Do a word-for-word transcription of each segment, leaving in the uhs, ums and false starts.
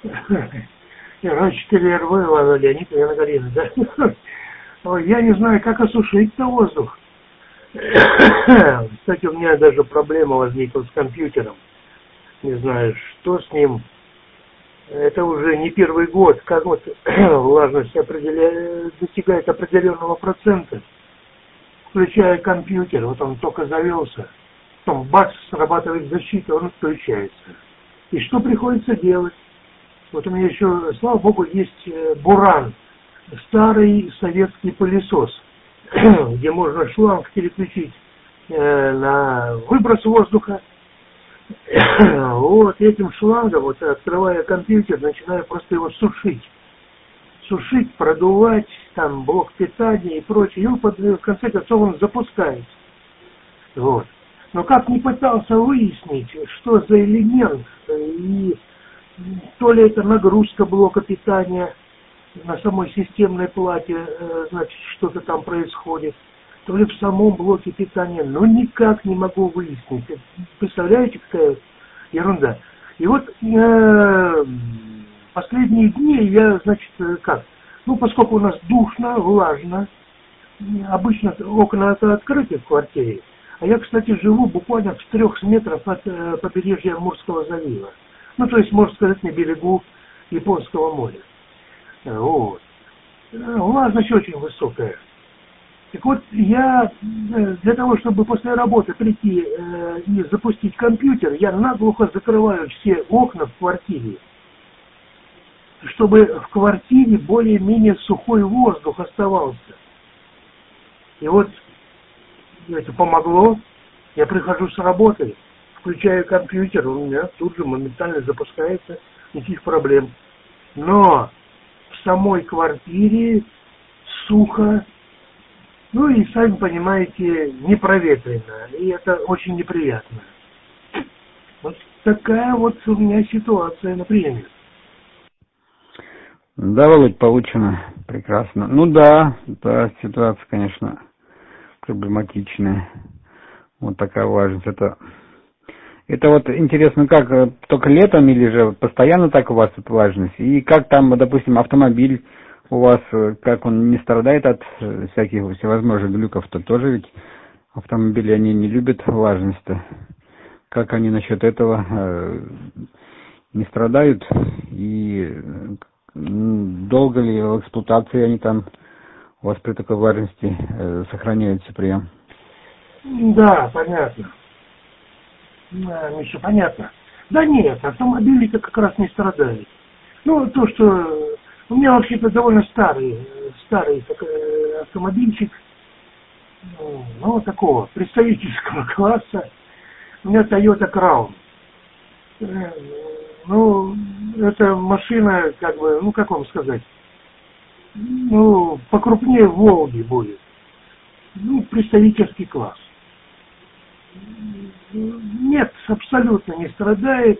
Раньше четыре эр вэ, Иван Леонид, Елена Карина, да? Ой, я не знаю, как осушить-то воздух. Кстати, у меня даже проблема возникла с компьютером. Не знаю, что с ним. Это уже не первый год, как вот влажность определя... достигает определенного процента, включая компьютер. Вот он только завелся, потом бац, срабатывает защита, он отключается. И что приходится делать? Вот у меня еще, слава богу, есть Буран, старый советский пылесос, где можно шланг переключить на выброс воздуха. Вот этим шлангом, вот открывая компьютер, начинаю просто его сушить. Сушить, продувать, там блок питания и прочее. И он, в конце концов, он запускается. Вот. Но как не пытался выяснить, что за элемент, и то ли это нагрузка блока питания на самой системной плате, значит, что-то там происходит, то ли в самом блоке питания, но никак не могу выяснить. Представляете, какая ерунда. И вот э, последние дни я, значит, как, ну, поскольку у нас душно, влажно, обычно окна открыты в квартире, а я, кстати, живу буквально в трех метрах от э, побережья Амурского залива. Ну, то есть, можно сказать, на берегу Японского моря. Вот. Влажность очень высокая. Так вот, я для того, чтобы после работы прийти э, и запустить компьютер, я наглухо закрываю все окна в квартире, чтобы в квартире более-менее сухой воздух оставался. И вот это помогло. Я прихожу с работы, включаю компьютер, у меня тут же моментально запускается, никаких проблем. Но в самой квартире сухо, ну и, сами понимаете, непроветренно, и это очень неприятно. Вот такая вот у меня ситуация на приеме. Да, Володь, получено. Прекрасно. Ну да, да, ситуация, конечно, проблематичная. Вот такая важность. Это, это вот интересно, как только летом или же постоянно так у вас эта влажность? И как там, допустим, автомобиль у вас, как он не страдает от всяких всевозможных глюков-то тоже ведь автомобили, они не любят влажность-то. Как они насчет этого не страдают? И долго ли в эксплуатации они там у вас при такой влажности сохраняются прием? Да, понятно. Да, Миша, понятно. Да нет, автомобили-то как раз не страдают. Ну, то, что... У меня вообще-то довольно старый, старый такой автомобильчик, ну, такого представительского класса. У меня Toyota Crown. Ну, эта машина, как бы, ну, как вам сказать, ну, покрупнее Волги будет. Ну, представительский класс. Нет, абсолютно не страдает.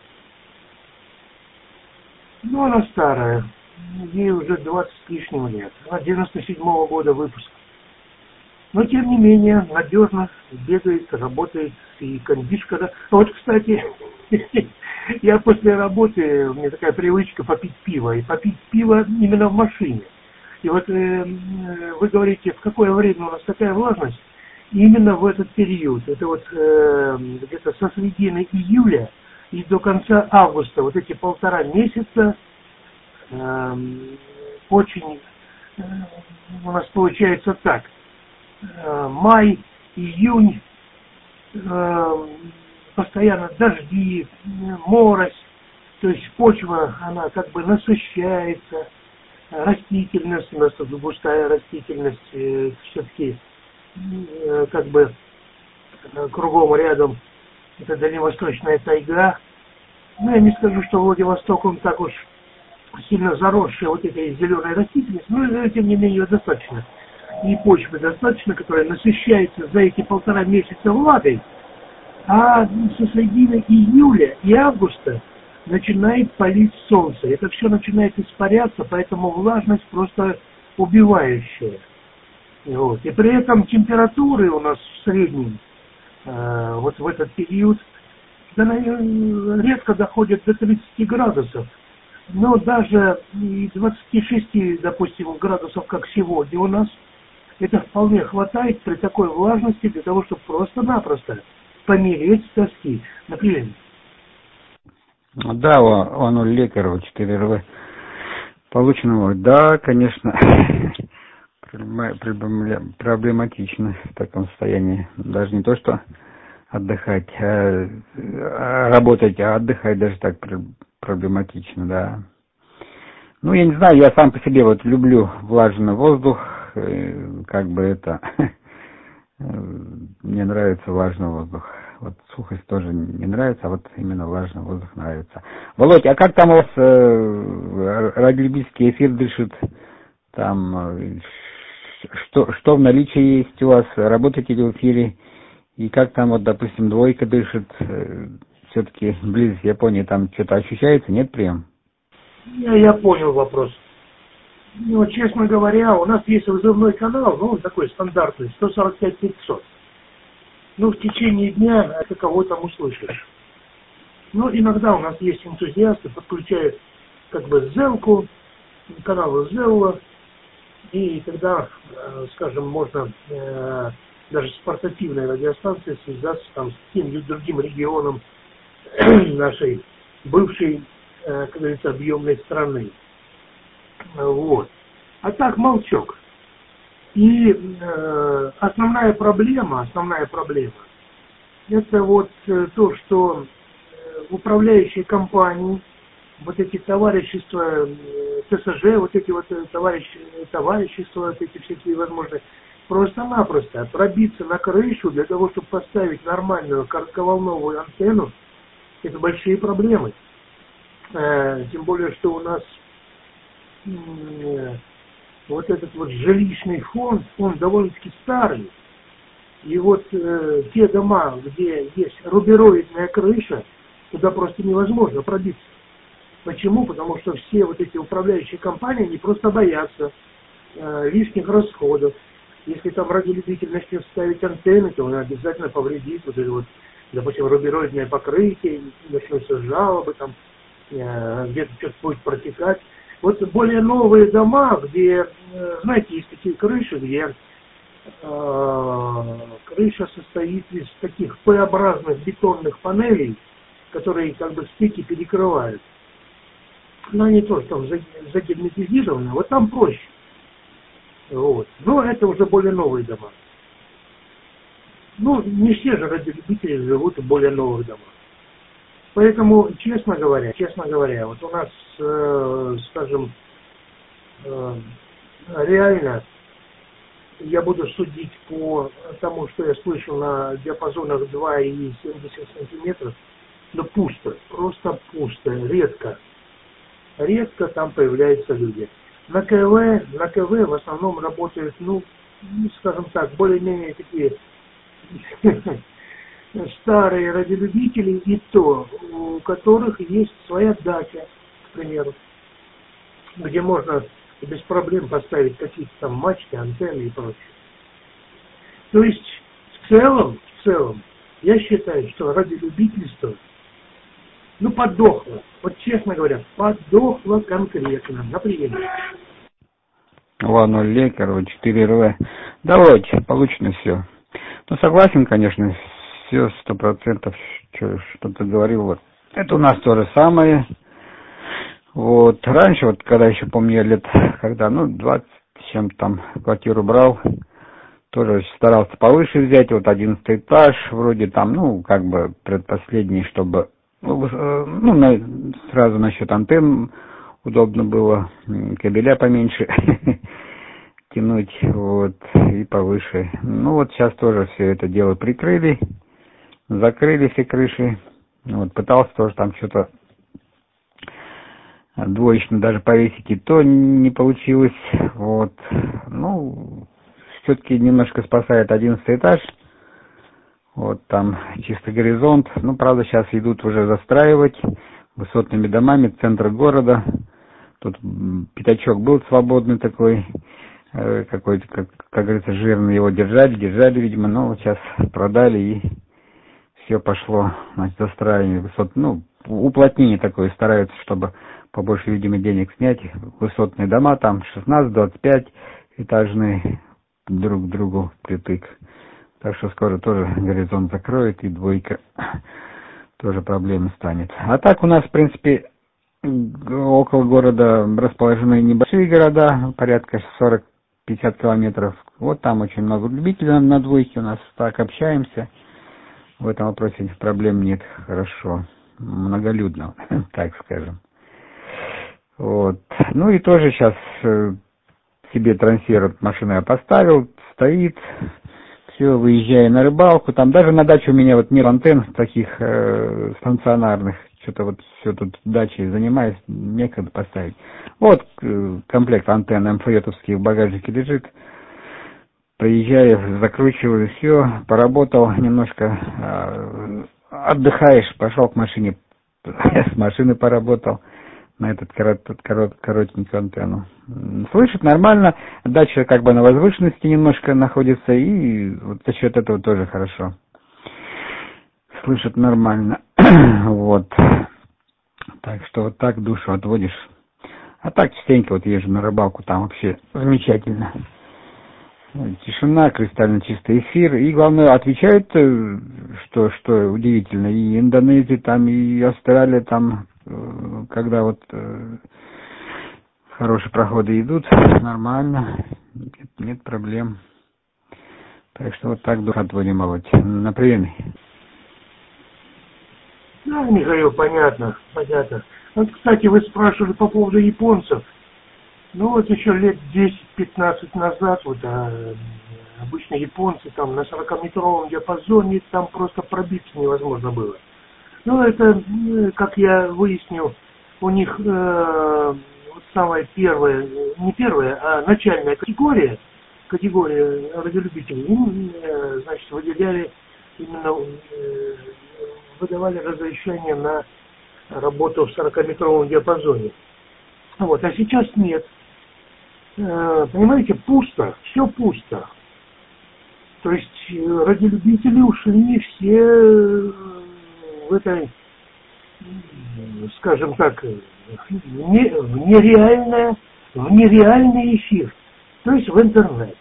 Но она старая. Ей уже двадцать с лишним лет. Она девяносто седьмого года выпуска. Но, тем не менее, надежно бегает, работает, и кондишка. Да. А вот, кстати, я после работы, у меня такая привычка попить пиво. И попить пиво именно в машине. И вот э, вы говорите, в какое время у нас такая влажность? Именно в этот период. Это вот э, где-то со середины июля и до конца августа. Вот эти полтора месяца э, очень э, у нас получается так. Э, май, июнь, э, постоянно дожди, морось. То есть почва, она как бы насыщается. Растительность, у нас тут густая растительность, э, все-таки э, как бы э, кругом рядом это дальневосточная тайга. Ну, я не скажу, что Владивосток, он так уж сильно заросший вот этой зеленой растительностью, но тем не менее ее достаточно. И почвы достаточно, которая насыщается за эти полтора месяца влагой, а со середины июля и августа начинает палить солнце. Это все начинает испаряться, поэтому влажность просто убивающая. Вот. И при этом температуры у нас в среднем э, вот в этот период да, редко доходят до тридцати градусов. Но даже и двадцати шести, допустим, градусов, как сегодня у нас, это вполне хватает при такой влажности для того, чтобы просто-напросто помереть с тоски. Например. Да, он у лекаря четыре эр вэ полученного. Да, конечно, проблематично в таком состоянии. Даже не то, что отдыхать, а работать, а отдыхать даже так проблематично, да. Ну, я не знаю, я сам по себе вот люблю влажный воздух, как бы это, мне нравится влажный воздух. Вот сухость тоже не нравится, а вот именно влажный воздух нравится. Володь, а как там у вас э, радиолюбительский эфир дышит? Там э, что, что в наличии есть у вас? Работаете ли в эфире? И как там вот, допустим, двойка дышит? Э, все-таки близ Японии там что-то ощущается, нет прием? Я, я понял вопрос. Ну, честно говоря, у нас есть вызывной канал, ну, он такой стандартный, сто сорок пять пятьсот. Ну, в течение дня это кого там услышишь. Ну, иногда у нас есть энтузиасты, подключают как бы зелку, канал Зелла, и тогда, э, скажем, можно э, даже с портативной радиостанцией связаться там с каким-нибудь другим регионом нашей бывшей, э, как говорится, объемной страны. Вот. А так молчок. И э, основная проблема, основная проблема, это вот э, то, что э, управляющие компании, вот эти товарищества, э, тэ эс жэ, вот эти вот э, товарищ, товарищества, вот эти всякие возможные, просто-напросто пробиться на крышу для того, чтобы поставить нормальную коротковолновую антенну, это большие проблемы. Э, тем более, что у нас э, вот этот вот жилищный фонд, он довольно-таки старый. И вот э, те дома, где есть рубероидная крыша, туда просто невозможно пробиться. Почему? Потому что все вот эти управляющие компании, они просто боятся э, лишних расходов. Если там радиолюбитель начнет ставить антенны, то он обязательно повредит вот это вот, допустим, рубероидное покрытие, начнутся жалобы, там э, где-то что-то будет протекать. Вот более новые дома, где, знаете, есть такие крыши, где э, крыша состоит из таких П-образных бетонных панелей, которые как бы стыки перекрывают. Но они тоже там загерметизированы, вот там проще. Вот. Но это уже более новые дома. Ну, не все же радиолюбители живут в более новых домах. Поэтому, честно говоря, честно говоря, вот у нас, э, скажем, э, реально, я буду судить по тому, что я слышу на диапазонах два и семьдесят сантиметров, но пусто, просто пусто, редко. Редко там появляются люди. На КВ, на КВ в основном работают, ну, скажем так, более-менее такие старые радиолюбители, и то, у которых есть своя дача, к примеру, где можно без проблем поставить какие-то там мачты, антенны и прочее. То есть, в целом, в целом, я считаю, что радиолюбительство, ну, подохло. Вот честно говоря, подохло конкретно. Например. Ладно, лекарь, четыре эр вэ. Да, вот, получено все. Ну, согласен, конечно, все сто процентов, что, что ты говорил. Вот. Это у нас то же самое. Вот. Раньше, вот, когда еще помню, лет, когда, ну, двадцать с чем там квартиру брал, тоже старался повыше взять, вот одиннадцатый этаж, вроде там, ну, как бы предпоследний, чтобы, ну, на, сразу насчет антенн удобно было, кабеля поменьше тянуть, вот, и повыше. Ну, вот сейчас тоже все это дело прикрыли, закрыли все крыши, вот, пытался тоже там что-то двоечно даже повесить, и то не получилось, вот, ну, все-таки немножко спасает одиннадцатый этаж, вот, там чисто горизонт, ну, правда, сейчас идут уже застраивать высотными домами центр города, тут пятачок был свободный такой, какой-то, как, как говорится, жирный, его держали, держали, видимо, но вот сейчас продали, и все пошло, значит, застраивание высот, ну, уплотнение такое, стараются, чтобы побольше, видимо, денег снять. Высотные дома там шестнадцать-двадцать пять этажные, друг к другу притык. Так что скоро тоже горизонт закроет, и двойка тоже проблема станет. А так у нас, в принципе, около города расположены небольшие города, порядка сорок-пятьдесят километров. Вот там очень много любителей на двойке у нас, так общаемся. В этом вопросе проблем нет, хорошо, многолюдно, так скажем. Вот. Ну и тоже сейчас себе трансфер машины я поставил, стоит, все, выезжаю на рыбалку. Там даже на даче у меня вот нет антенн таких э, станционарных. Что-то вот все тут дачей занимаюсь, некогда поставить. Вот э, комплект антенн эм эф и-овских в багажнике лежит. Приезжаю, закручиваю, все, поработал немножко, э, отдыхаешь, пошел к машине, с машины поработал на этот корот, корот, коротенькую антенну. Слышит нормально, дача как бы на возвышенности немножко находится, и вот за счет этого тоже хорошо. Слышит нормально. Вот. Так что вот так душу отводишь. А так частенько вот езжу на рыбалку, там вообще замечательно. Тишина, кристально чистый эфир. И главное, отвечают, что, что удивительно, и Индонезия, там, и Австралия, там, когда вот хорошие проходы идут, нормально, нет, нет проблем. Так что вот так дух отводим, Володь. На приеме. Да, Михаил, понятно, понятно. Вот, кстати, вы спрашивали по поводу японцев. Ну вот еще лет десять-пятнадцать назад, вот а, обычно японцы там на сорокаметровом диапазоне, там просто пробиться невозможно было. Ну это, как я выяснил, у них э, вот самая первая, не первая, а начальная категория, категория радиолюбителей, им, э, значит, выделяли именно, э, выдавали разрешение на работу в сорокаметровом диапазоне. Вот, а сейчас нет. Понимаете, пусто, все пусто. То есть радиолюбители ушли все в этой, скажем так, в нереальное, в нереальный эфир, то есть в интернет.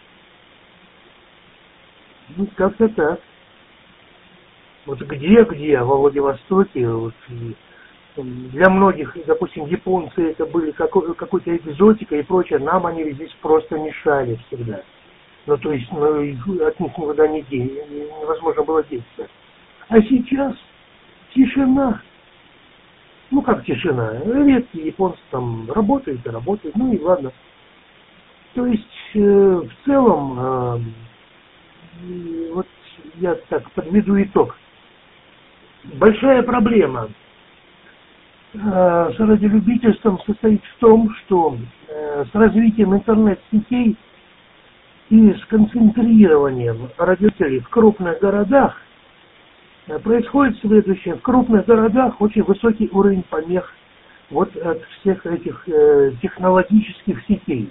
Ну, как-то так. Вот где-где, во Владивостоке, вот, для многих, допустим, японцы это были какой- какой-то экзотика и прочее, нам они здесь просто мешали всегда. Ну, то есть, ну, от них никуда не де- невозможно было деться. А сейчас тишина. Ну, как тишина? Редкие японцы там работают и работают, ну и ладно. То есть, э, в целом, э, вот я так подведу итог. Большая проблема с радиолюбительством состоит в том, что э, с развитием интернет-сетей и с концентрированием радиолюбителей в крупных городах э, происходит следующее. В крупных городах очень высокий уровень помех вот от всех этих э, технологических сетей.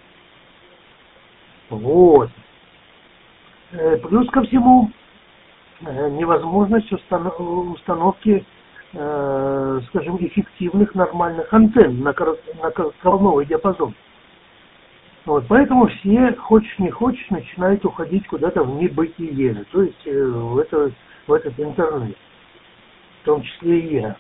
Вот. Э, плюс ко всему э, невозможность установ- установки скажем, эффективных нормальных антенн на, кор- на волновой диапазон. Вот, поэтому все, хочешь не хочешь, начинают уходить куда-то в небытие, то есть э, в, это, в этот интернет, в том числе и я.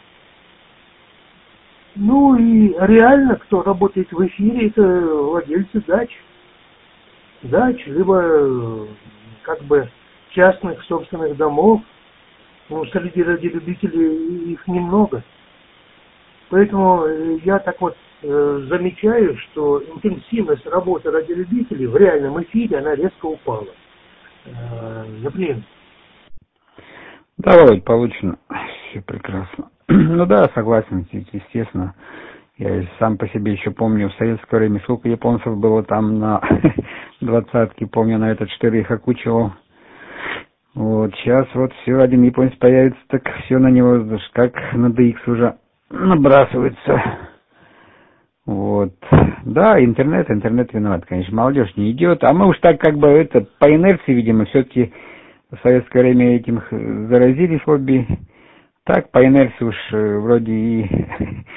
Ну и реально, кто работает в эфире, это владельцы дач. Дач, либо э, как бы частных собственных домов. Ну, среди радиолюбителей их немного. Поэтому я так вот э, замечаю, что интенсивность работы радиолюбителей в реальном эфире, она резко упала. Э, например. Да, Володь, получено. Все прекрасно. Ну да, согласен, естественно. Я сам по себе еще помню, в советское время сколько японцев было там на двадцатке, помню, на этот штырь их окучивал. Вот, сейчас вот все, один японец появится, так все на него, как на ди икс уже набрасывается. Вот. Да, интернет, интернет виноват, конечно, молодежь не идет, а мы уж так как бы это, по инерции, видимо, все-таки в советское время этим заразились хобби. Так, по инерции уж вроде и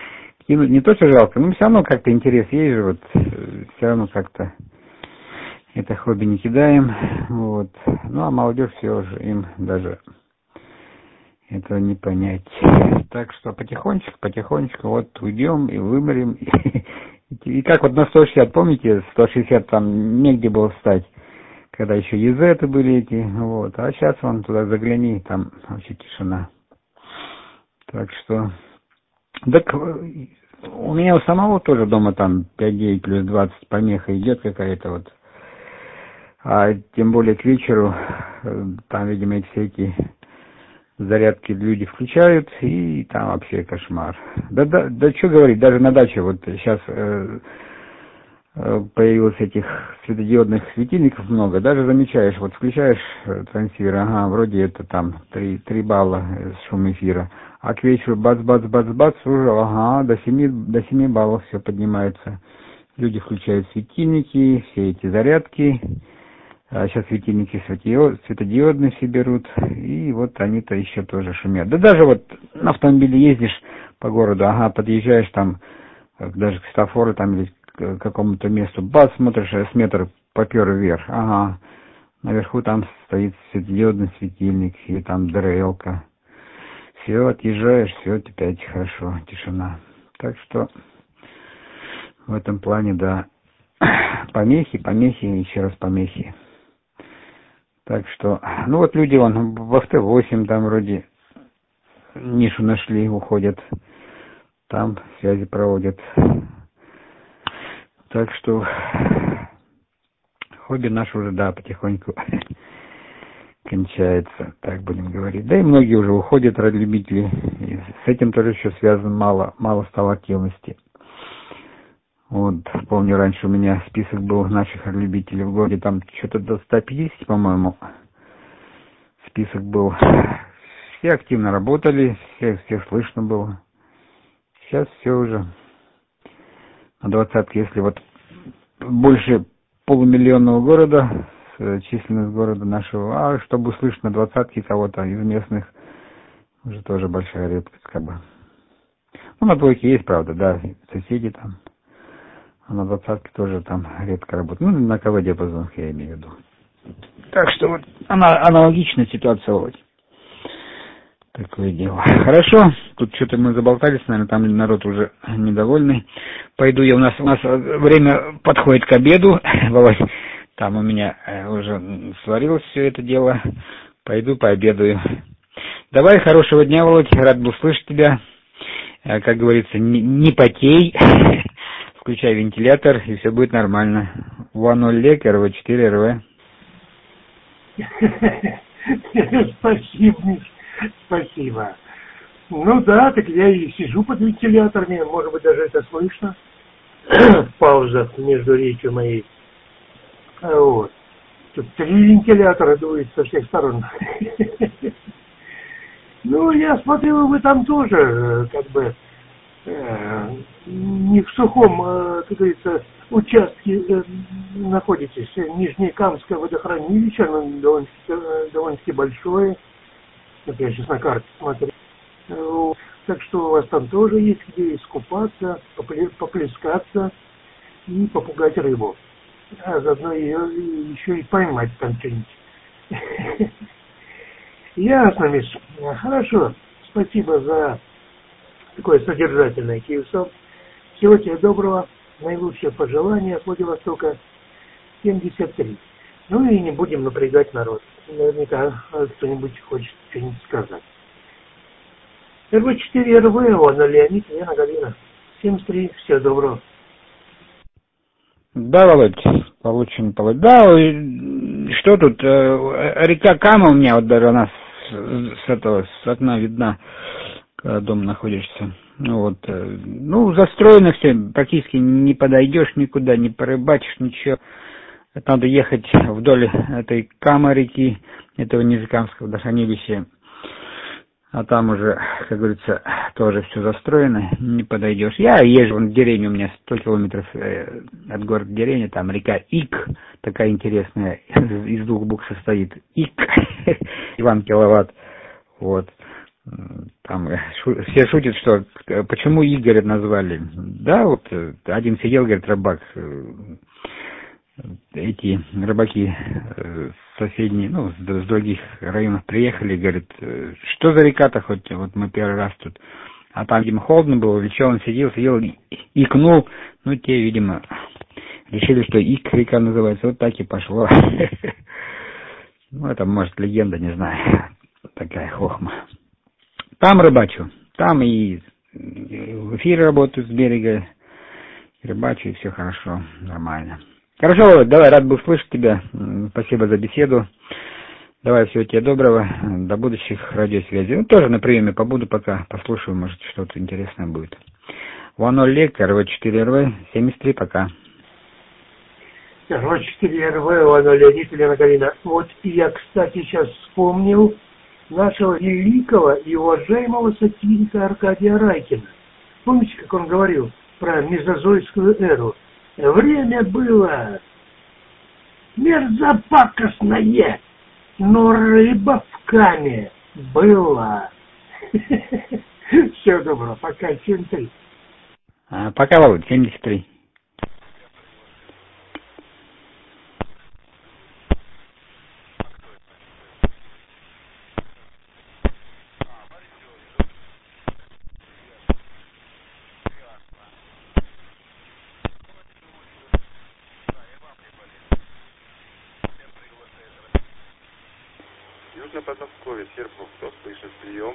скинуть. Не то, что жалко, но все равно как-то интерес есть же, вот, все равно как-то это хобби не кидаем, вот. Ну, а молодежь все же, им даже этого не понять. Так что потихонечку, потихонечку вот уйдем и вымрем. И, и, и как вот на сто шестьдесят, помните, сто шестьдесят там негде было встать, когда еще езеты были эти, вот. А сейчас вон туда загляни, там вообще тишина. Так что, так у меня у самого тоже дома там пять девять плюс двадцать помеха идет какая-то вот. А тем более к вечеру, там, видимо, эти все эти зарядки люди включают, и там вообще кошмар. Да, да, да что говорить, даже на даче вот сейчас э, э, появилось этих светодиодных светильников много, даже замечаешь, вот включаешь трансивер, ага, вроде это там три балла шум эфира, а к вечеру бац-бац-бац-бац, уже, ага, до семи, до семи баллов все поднимается. Люди включают светильники, все эти зарядки. А сейчас светильники светодиодные все берут, и вот они-то еще тоже шумят. Да даже вот на автомобиле ездишь по городу, ага, подъезжаешь там, даже к светофору там или к какому-то месту, бац, смотришь, с метр попер вверх, ага, наверху там стоит светодиодный светильник, и там ДРЛ-ка. Все, отъезжаешь, все, опять хорошо, тишина. Так что в этом плане, да, помехи, помехи, еще раз помехи. Так что, ну вот люди вон в эф тэ восемь там вроде нишу нашли, уходят, там связи проводят. Так что хобби наше уже, да, потихоньку кончается, так будем говорить. Да и многие уже уходят, радиолюбители, и с этим тоже еще связано, мало, мало стало активности. Вот, помню, раньше у меня список был наших любителей в городе, там что-то до ста пятидесяти, по-моему, список был. Все активно работали, всех, всех слышно было. Сейчас все уже на двадцатке, если вот больше полумиллионного города, численность города нашего, а чтобы услышать на двадцатке кого-то из местных, уже тоже большая редкость, как бы. Ну, на двойке есть, правда, да, соседи там. А на двадцатке тоже там редко работает. Ну, на КВ-диапазонах я имею в виду. Так что вот она, аналогичная ситуация вот. Такое дело. Хорошо, тут что-то мы заболтались, наверное, там народ уже недовольный. Пойду я, у нас, у нас время подходит к обеду, Володь, там у меня уже сварилось все это дело. Пойду пообедаю. Давай, хорошего дня, Володь, рад был слышать тебя. Как говорится, не, не потей. Включай вентилятор, и все будет нормально. УА-ноль ЛЕК, эр вэ четыре эр вэ. Спасибо, Миш, спасибо. Ну да, так я и сижу под вентиляторами, может быть, даже это слышно. Пауза между речью моей. Вот. Тут три вентилятора дует со всех сторон. Ну, я смотрю, вы там тоже, как бы, э, не в сухом, э, как говорится, участке э, находитесь. Нижнекамское водохранилище, оно довольно-таки, э, довольно-таки большое. Вот я сейчас на карте смотрю. Э, так что у вас там тоже есть где искупаться, поплескаться и попугать рыбу. А заодно ее еще и поймать там что-нибудь. Ясно, Миш. Хорошо. Спасибо за такое содержательное киевсо. Всего тебе доброго. Наилучшие пожелания Владивостока семьдесят три. Ну и не будем напрягать народ. Наверняка кто-нибудь хочет что-нибудь сказать. эр вэ четыре эр вэ, Анна Леонид, Яна Галина. семьдесят три. Всего доброго. Да, Володь, получен, Володь. Да, что тут, река Кама у меня, вот даже она с, с этого, с окна видна, когда дома находишься. Вот, ну, застроено все, практически не подойдешь никуда, не порыбачишь, ничего. Это надо ехать вдоль этой Камы реки, этого Нижекамского водохранилища. А там уже, как говорится, тоже все застроено, не подойдешь. Я езжу, вон в деревне у меня сто километров э, от города деревня, там река Ик, такая интересная, из двух букв состоит. Ик, Иван Киловатт, вот. Там шу, все шутят, что почему Игоря назвали. Да, вот один сидел, говорит, рыбак, эти рыбаки соседние, ну, с других районов приехали, говорит, что за река-то хоть, вот мы первый раз тут. А там, видимо, холодно было, или что, он сидел, сидел, икнул, ну, те, видимо, решили, что Ик река называется, вот так и пошло. Ну, это, может, легенда, не знаю, такая хохма. Там рыбачу, там и в эфире работаю с берега, рыбачу, и все хорошо, нормально. Хорошо, Володь, давай, рад был слышать тебя, спасибо за беседу. Давай, всего тебе доброго, до будущих радиосвязей. Ну, тоже на приеме побуду пока, послушаю, может, что-то интересное будет. Ваноль Лек, эр вэ четыре эр вэ, семьдесят три, пока. эр вэ четыре эр вэ, Ваноль Леонид, Елена Галина. Вот я, кстати, сейчас вспомнил нашего великого и уважаемого сатирика Аркадия Райкина. Помните, как он говорил про мезозойскую эру? Время было мерзопакостное, но рыба в каме была. Всего доброго, пока, семьдесят три. А, пока, Володь, семьдесят три. Южное Подмосковье, Серпухов, кто слышит, прием.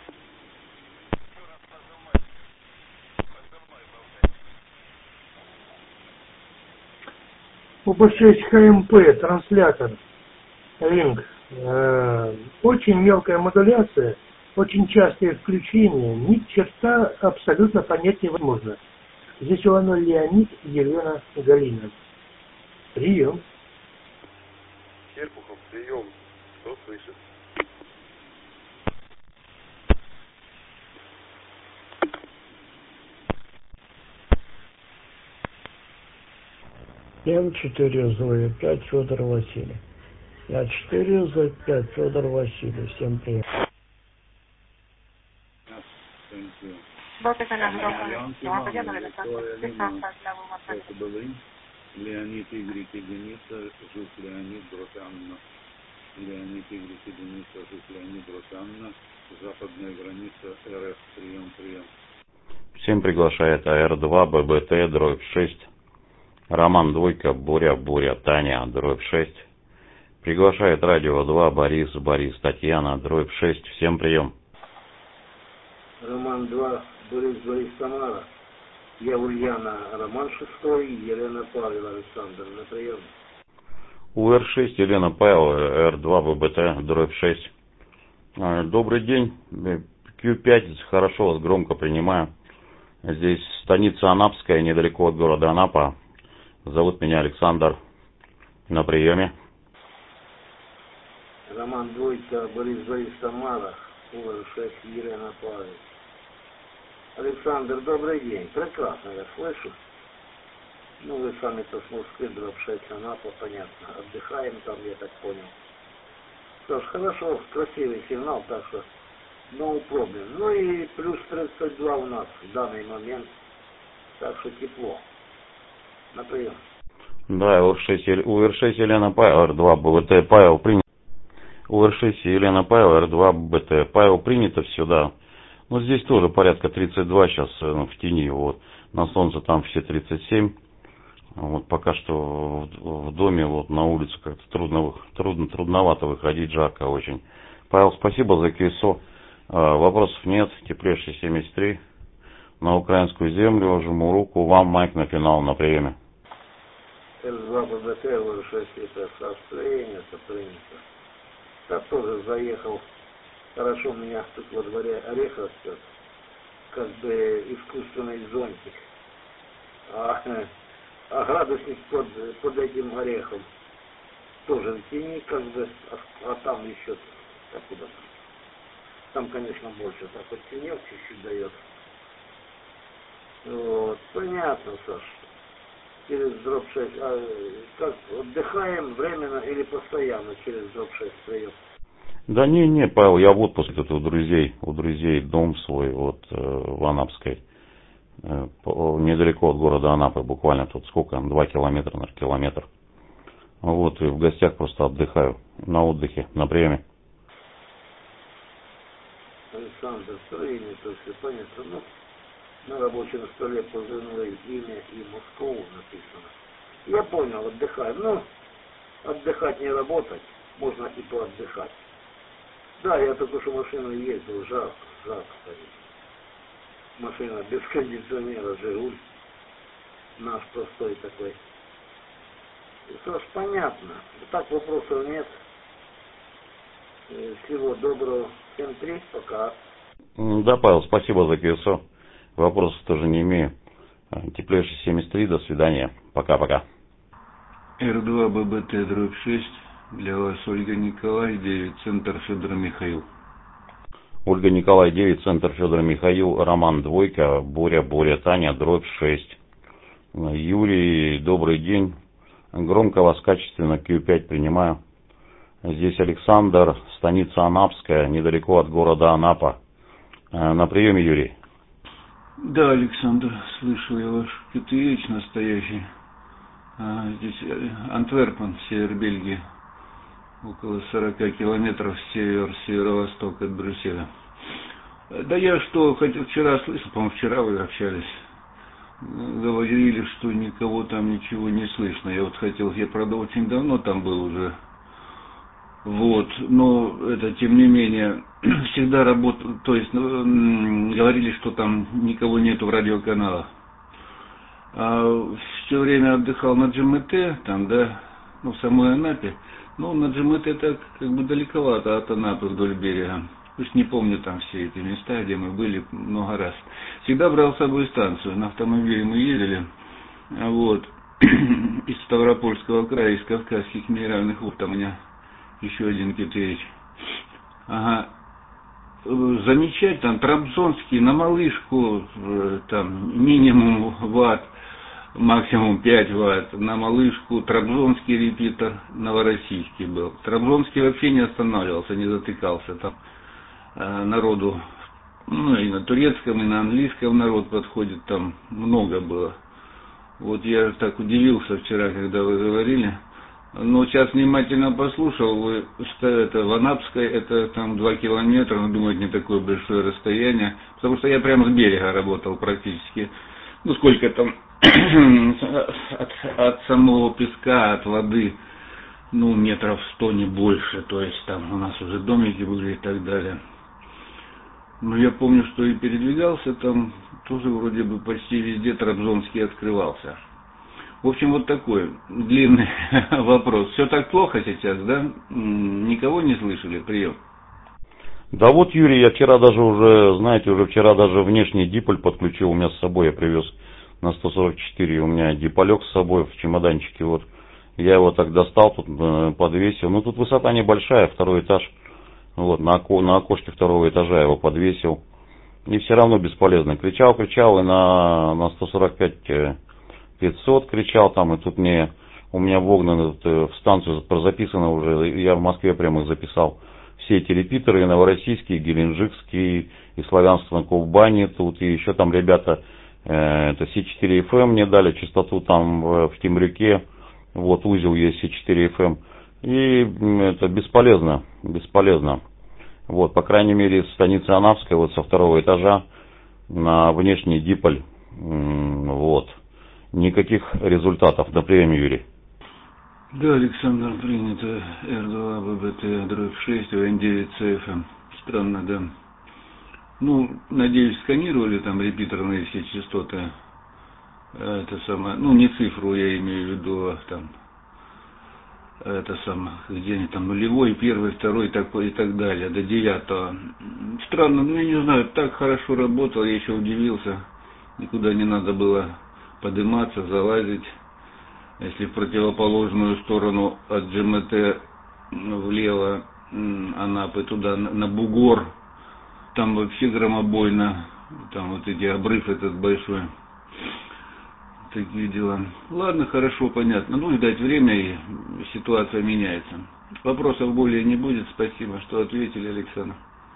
У бэ шесть ха эм пэ транслятор Link. Э, очень мелкая модуляция, очень частые включения, ни черта абсолютно понять невозможно. Здесь у Ваноль Леонид, Елена Галина. Прием. Серпухов, прием. Кто слышит? М четыре зэ пять Федор Василий. Я четыре зэ пять Федор Василий. Всем привет. Леонид Игорь Единица, Жук Леонид, Брутанна. Леонид Игорь Единица, Жук Леонид, Брутанна. Западная граница эр эф, прием, прием. Всем приглашает а эр два, бэ бэ тэ, дробь шесть. Роман Двойка, Боря, Боря, Таня, дробь шесть. Приглашает радио два, Борис, Борис, Татьяна, дробь шесть. Всем прием. Роман два, Борис, Борис, Тамара. Я Ульяна, Роман шестой, Елена Павел, Александр, на прием. У эр шесть, Елена Павел, эр два, бэ бэ тэ, дробь шесть. Добрый день. кью пять, хорошо вас громко принимаю. Здесь станица Анапская, недалеко от города Анапа. Зовут меня Александр. На приеме. Роман Двойка, Борис, Борис, Тамара, у эр шесть, Елена Павел. Александр, добрый день. Прекрасно я слышу. Ну, вы сами-то с Москвы, дробь шесть, Анапа, понятно. Отдыхаем там, я так понял. Что ж, хорошо, красивый сигнал, так что no problem. Ну и плюс тридцать два у нас в данный момент, так что тепло. На прием. Да, у эр шесть, у эр шесть Елена Павел, эр два, бэ вэ тэ, Павел принято. У эр шесть Елена Павел, эр два, бэ вэ тэ, Павел принято все, да. Ну, здесь тоже порядка тридцать два сейчас, ну, в тени, вот. На солнце там все тридцать семь. Вот пока что в, в доме, вот на улице как-то трудно, трудно, трудновато выходить, жарко очень. Павел, спасибо за КСО. А, вопросов нет, теплейший семьдесят три. На украинскую землю, жму руку, вам майк на финал, на приеме. эр два, бэ бэ тэ, у эр шесть, это принято, принято. Я тоже заехал. Хорошо, у меня тут во дворе орех растет, как бы искусственный зонтик, а, а градусник под, под этим орехом тоже в тени, как бы, а, а там еще откуда-то. Там, конечно, больше так вот тенек чуть-чуть дает. Вот, понятно, Саш. Через дробь шесть, а как, отдыхаем временно или постоянно через дробь шесть прием? Да не, не, Павел, я в отпуске, тут у друзей, у друзей дом свой вот э, в Анапской, э, по, недалеко от города Анапы, буквально тут сколько, два километра, наверное, километр. Вот, и в гостях просто отдыхаю, на отдыхе, на приеме. Александр, принято, все понятно. Ну, на рабочем столе позывное имя и Москву написано. Я понял, отдыхаю. Ну, отдыхать не работать, можно и поотдыхать. Да, я только что машину ездил, жарко, жарко стоит. Машина без кондиционера, Жигуль. Наш простой такой. Что ж, понятно. Так вопросов нет. Всего доброго. Всем три, пока. Да, Павел, спасибо за КСО. Вопросов тоже не имею. Теплейший семьдесят три, до свидания. Пока-пока. эр два бэ бэ тэ дробь шесть. Для вас Ольга Николай, девять, центр Федор Михаил. Ольга Николай, девять, центр Федор Михаил, Роман двойка, Боря, Боря, Таня, дробь шесть. Юрий, добрый день. Громко вас, качественно, кью пять принимаю. Здесь Александр, станица Анапская, недалеко от города Анапа. На приеме, Юрий. Да, Александр, слышу я ваш кью ти эйч настоящий. А, здесь Антверпен, север Бельгии. Около сорока километров север, северо-восток от Брюсселя. Да я что, хотел вчера слышал, по-моему, вчера вы общались. Говорили, что никого там ничего не слышно. Я вот хотел, я, правда, очень давно там был уже. Вот, но это, тем не менее, всегда работал, то есть, ну, говорили, что там никого нету в радиоканалах. А все время отдыхал на джи эм тэ, там, да, ну, в самой Анапе. Ну, на джи эм тэ так, как бы, далековато от Анапы вдоль берега. Пусть не помню там все эти места, где мы были много раз. Всегда брал с собой станцию, на автомобиле мы ездили, вот, из Ставропольского края, из Кавказских минеральных вод, там у меня еще один кью ти эйч. Ага. Замечать там Трабзонский на малышку, там минимум ватт, максимум пять ватт, на малышку Трабзонский репитер новороссийский был. Трабзонский вообще не останавливался, не затыкался, там э, народу, ну и на турецком, и на английском народ подходит, там много было. Вот я так удивился вчера, когда вы говорили. Но сейчас внимательно послушал, вы, что это в Анапской, это там два километра, ну, думаю, не такое большое расстояние, потому что я прямо с берега работал практически, ну, сколько там, от, от самого песка, от воды, ну, метров сто, не больше, то есть там у нас уже домики были и так далее. Но я помню, что и передвигался там, тоже вроде бы почти везде Трабзонский открывался. В общем, вот такой длинный вопрос. Все так плохо сейчас, да? Никого не слышали? Прием. Да вот, Юрий, я вчера даже уже, знаете, уже вчера даже внешний диполь подключил у меня с собой. Я привез на сто сорок четыре, у меня диполек с собой в чемоданчике. Вот. Я его так достал, тут подвесил. Ну, тут высота небольшая, второй этаж. Вот, на, око, на окошке второго этажа я его подвесил. И все равно бесполезно. Кричал, кричал, и на, на сто сорок пять пятьсот кричал там, и тут мне, у меня вогнано в станцию записано уже, я в Москве прямо их записал, все эти репитеры, и новороссийские, и геленджикские, и славянство на Кубани, тут, и еще там ребята, э, это си четыре эф эм мне дали, частоту там в, в Темрюке, вот, узел есть си четыре эф эм, и это бесполезно, бесполезно. Вот, по крайней мере, с станицы Анапской, вот со второго этажа, на внешний диполь, вот. Никаких результатов. На приеме, Юрий. Да, Александр, принято. эр два бэ бэ тэ дробь шесть, вэ эн девять цэ эф эм. Странно, да. Ну, надеюсь, сканировали там репитерные все частоты. Это самое, ну, не цифру я имею в виду, а там, это самое, где они там, нулевой, первый, второй, такой и так далее, до девятого. Странно, ну, я не знаю, так хорошо работал, я еще удивился. Никуда не надо было подниматься, залазить. Если в противоположную сторону от джи эм тэ влево Анапы, туда на бугор, там вообще громобойно, там вот эти обрыв этот большой. такие дела. Ладно, хорошо, понятно. Ну, ждать время, и ситуация меняется. Вопросов более не будет. Спасибо, что ответили, Александр.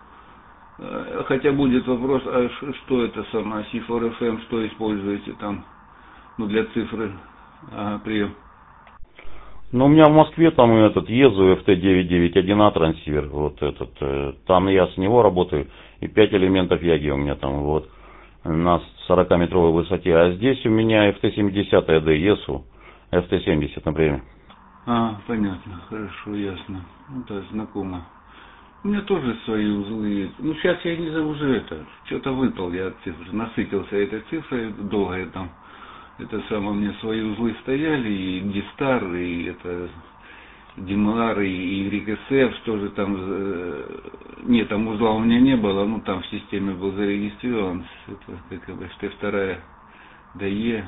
Хотя будет вопрос, а что это самое, си фор эф эм, что используете там, ну, для цифры, ага, прием. Ну, у меня в Москве там этот езу эф тэ девятьсот девяносто один а трансивер, вот этот, там я с него работаю, и пять элементов яги у меня там, вот, на сорокаметровой высоте, а здесь у меня эф тэ семьдесят эй ди езу, эф тэ семьдесят, например. А, понятно, хорошо, ясно, ну, да, знакомо. У меня тоже свои узлы. Ну, сейчас я не знаю, уже это, что-то выпал я от цифр, насытился этой цифрой, долго я там, это самое, у меня свои узлы стояли, и Дистар, и это, Димар, и РикСФ, тоже там, нет, там узла у меня не было, ну, там в системе был зарегистрирован, это, как бы, Т два ДЕ,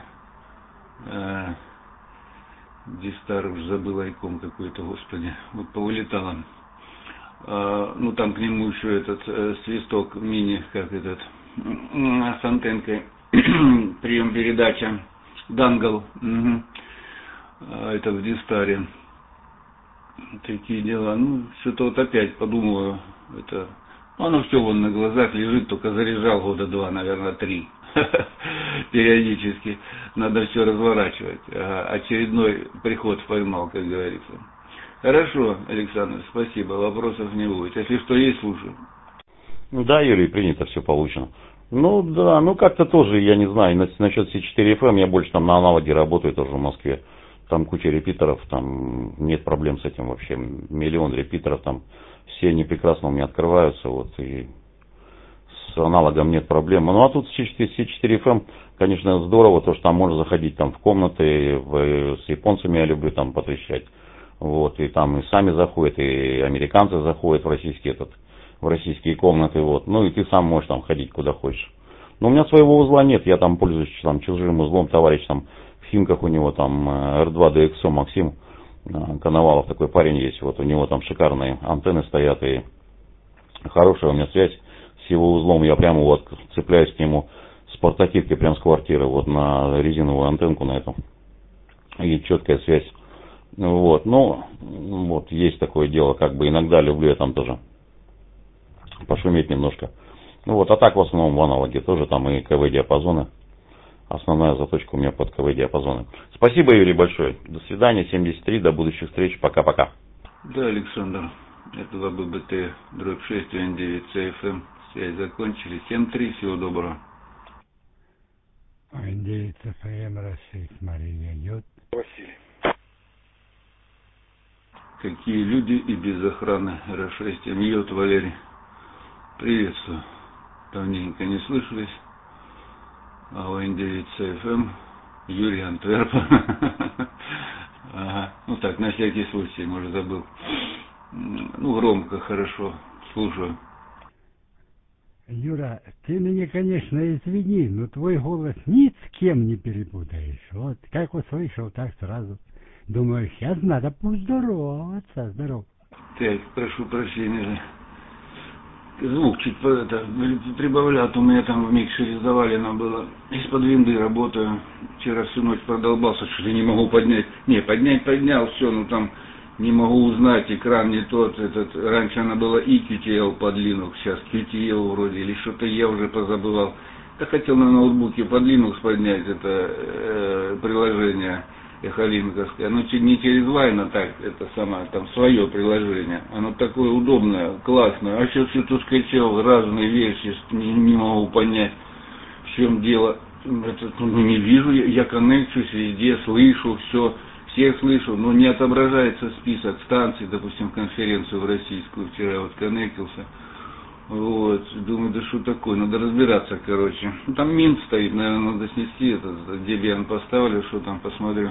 а, Дистар, уж забыл айком какой-то, господи, вот повылетало. Uh, ну там к нему еще этот э, свисток мини, как этот, с антенкой, прием передача, дангл, угу. uh, это в Дистаре, такие дела. Ну, что-то вот опять подумаю, это, оно все вон на глазах лежит, только заряжал года два, наверное, три, периодически, надо все разворачивать, а очередной приход поймал, как говорится. Хорошо, Александр, спасибо, вопросов не будет. Если что есть, слушаю. Ну да, Юрий, принято, все получено. Ну да, ну как-то тоже, я не знаю, насчет си четыре эф эм, я больше там на аналоге работаю тоже в Москве. Там куча репитеров, там нет проблем с этим вообще. Миллион репитеров, там все они прекрасно у меня открываются, вот, и с аналогом нет проблем. Ну а тут си четыре эф эм, конечно, здорово, то, что там можно заходить там в комнаты, в, с японцами я люблю там потрещать. Вот, и там и сами заходят, и американцы заходят в российские, этот, в российские комнаты, вот, ну и ты сам можешь там ходить куда хочешь. Но у меня своего узла нет, я там пользуюсь там чужим узлом, товарищ там в Химках у него там эр два дэ икс о Максим Коновалов, такой парень есть, вот у него там шикарные антенны стоят, и хорошая у меня связь с его узлом, я прямо вот цепляюсь к нему с портативки прям с квартиры, вот на резиновую антенку на эту, и четкая связь. Вот, ну, вот, есть такое дело, как бы иногда люблю я там тоже пошуметь немножко. Ну вот, а так в основном в аналоге тоже там и КВ-диапазоны. Основная заточка у меня под КВ-диапазоны. Спасибо, Юрий, большое. До свидания, семьдесят три, до будущих встреч, пока-пока. Да, Александр, это два бэ бэ тэ, дробь шесть, эн девять, цэ эф эм, связь закончили. семь три, всего доброго. эн девять, цэ эф эм, Россия, Мария, Йод. Василий. Какие люди и без охраны. эр шесть, Йод, Валерий. Приветствую. Давненько не слышались. А эн девять, цэ эф эм, Юрий Антверп. Ага. Ну так, на всякий случай, может, забыл. Ну, громко, хорошо. Слушаю. Юра, ты меня, конечно, извини, но твой голос ни с кем не перепутаешь. Вот, как услышал, так сразу. Думаю, сейчас надо поздороваться. Здоров. Так, прошу прощения. Звук чуть это, прибавлят. У меня там в микшере завалено было. Из-под винды работаю. Вчера всю ночь продолбался, что ли не могу поднять. Не, поднять поднял, все, но там не могу узнать, экран не тот. Этот, раньше она была и кью ти эл под Linux, сейчас кью ти эл вроде, или что-то я уже позабывал. Я хотел на ноутбуке под Linux поднять это э, приложение эхолинковское. Оно не через Вайн, а так, это самое, там свое приложение. Оно такое удобное, классное. А сейчас что-то скачал, разные версии, не, не могу понять, в чем дело. Это, ну, не вижу, я, я коннекчусь везде, слышу все, всех слышу, но не отображается список станций, допустим, конференцию в российскую, вчера вот коннектился. Вот, думаю, да что такое, надо разбираться, короче. Ну, там Минт стоит, наверное, надо снести, этот Debian поставлю, что там посмотрю.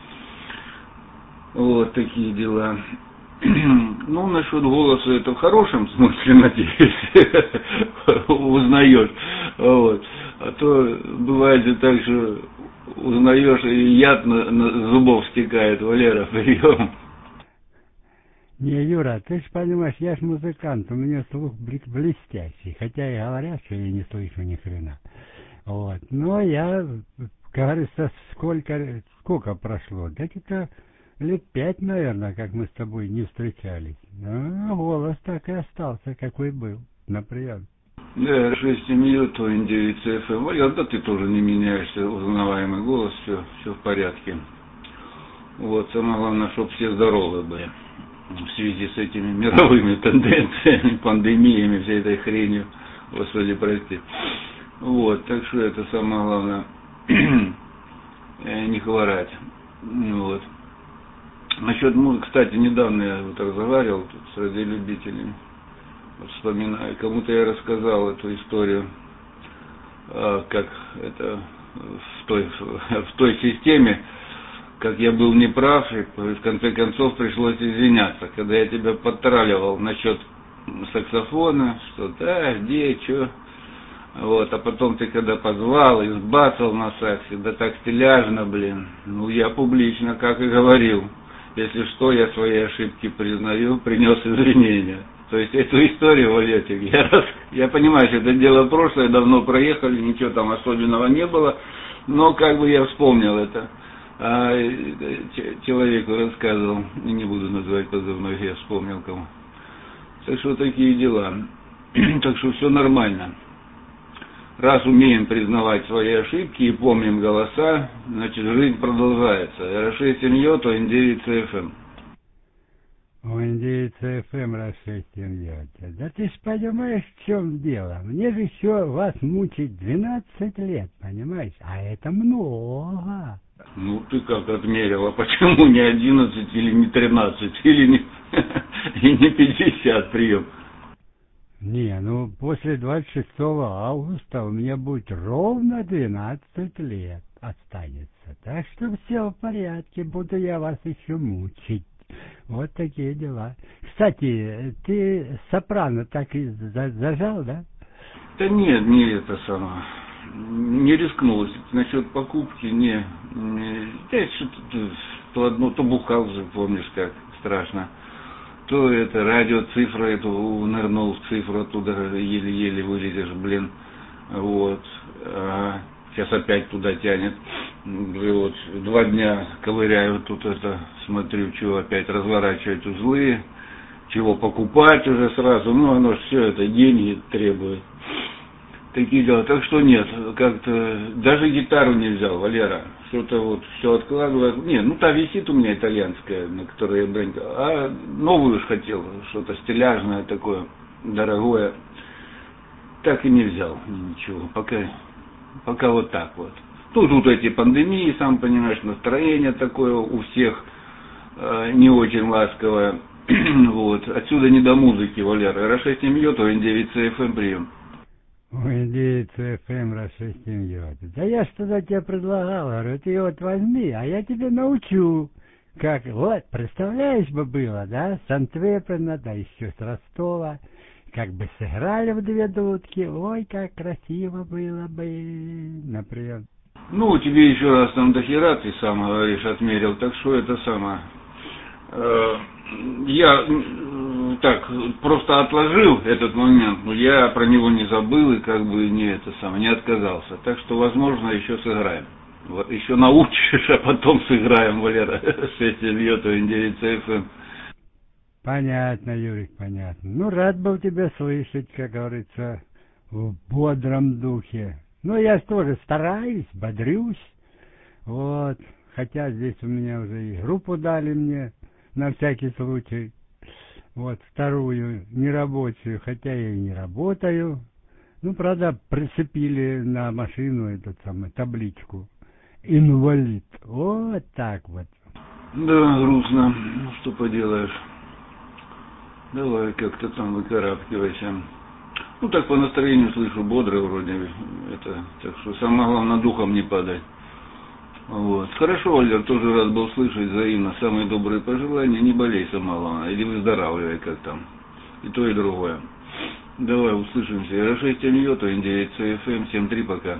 Вот такие дела. Ну, насчет голоса, это в хорошем смысле, надеюсь, узнаешь. Вот. А то бывает же так, что узнаешь, и яд на, на зубов стекает. Валера, прием. Не, Юра, ты ж понимаешь, я ж музыкант, у меня слух блестящий, хотя и говорят, что я не слышу ни хрена. Вот. Но я как говорится, сколько, сколько прошло? Да где-то лет пять, наверное, как мы с тобой не встречались. А голос так и остался, какой был, например. Да, шесть семью, то девять эф эм. Валер, да ты тоже не меняешься, узнаваемый голос, все, все в порядке. Вот, самое главное, чтобы все здоровы были. В связи с этими мировыми тенденциями, пандемиями, всей этой хренью, Господи, прости. Вот, так что это самое главное, не хворать. Вот. Насчет музыки, кстати, недавно я вот разговаривал тут с радиолюбителями, вот вспоминаю, кому-то я рассказал эту историю, как это в той, в той системе, как я был неправ, и в конце концов пришлось извиняться, когда я тебя подтраливал насчет саксофона, что да, где, что, вот, а потом ты когда позвал и сбацал на саксе, да так стиляжно, блин, ну я публично, как и говорил, если что, я свои ошибки признаю, принес извинения. То есть эту историю, Валетик, я, раз, я понимаю, что это дело прошлое, давно проехали, ничего там особенного не было, но как бы я вспомнил это. А человеку рассказывал, не буду называть позывной, я вспомнил кому. Так что такие дела. Так что все нормально. Раз умеем признавать свои ошибки и помним голоса, значит жизнь продолжается. эр шесть семья, то эн девять эф эм. У эн девять эф эм раз шесть семья. Да ты ж понимаешь, в чем дело? Мне же еще вас мучить двенадцать лет, понимаешь? А это много. Ну, ты как отмерила, почему не одиннадцать или не тринадцать, или не, и не пятьдесят прием? Не, ну, после двадцать шестого августа у меня будет ровно двенадцать лет останется. Так что все в порядке, буду я вас еще мучить. Вот такие дела. Кстати, ты сопрано так и зажал, да? Да нет, не это самое. Не рискнулось. Насчет покупки, не. не да, что-то то одно, то бухал же, помнишь, как страшно. То это радиоцифра, эту нырнул в цифру, оттуда еле-еле вылезешь, блин. Вот. А сейчас опять туда тянет. И вот два дня ковыряю тут это, смотрю, чего опять разворачивать узлы, чего покупать уже сразу. Ну, оно же все это деньги требует. Такие дела. Так что нет, как-то даже гитару не взял, Валера. Что-то вот все откладываю. Не, ну та висит у меня итальянская, на которой я бренкал. А новую уж хотел, что-то стиляжное такое, дорогое. Так и не взял ничего. Пока, пока вот так вот. Ну, тут эти пандемии, сам понимаешь, настроение такое у всех э, не очень ласковое. Вот. Отсюда не до музыки, Валера. эр шесть семья, то эн девять эф эм прием. Ой, девять эф эм раз шесть семья. Да я что-то тебе предлагал, говорю, ты вот возьми, а я тебе научу. Как, вот, представляешь бы было, да, с Антверпена, да еще с Ростова, как бы сыграли в две дудки, ой, как красиво было бы, например. Ну, тебе еще раз там дохера, ты сам говоришь, отмерил, так что это самое. Э, я э, так просто отложил этот момент, но я про него не забыл и как бы не это самое, не отказался. Так что, возможно, еще сыграем. Вот, еще научишь, а потом сыграем, Валера, шесть семья, то эн девять эф эм. Понятно, Юрик, понятно. Ну, рад был тебя слышать, как говорится, в бодром духе. Ну, я тоже стараюсь, бодрюсь. Вот. Хотя здесь у меня уже и группу дали мне, на всякий случай. Вот, вторую, нерабочую, хотя я и не работаю. Ну, правда, прицепили на машину эту самую табличку. Инвалид. Вот так вот. Да, грустно. Ну, что поделаешь. Давай как-то там выкарабкивайся. Ну, так по настроению слышу, бодро вроде. Это, так что самое главное, духом не падай. Вот. Хорошо, Валер, тоже рад был слышать взаимно. Самые добрые пожелания. Не болей, самое главное. Или выздоравливай, как там. И то, и другое. Давай, услышимся. эр шесть семья, то эн девять эф эм. семь три, пока.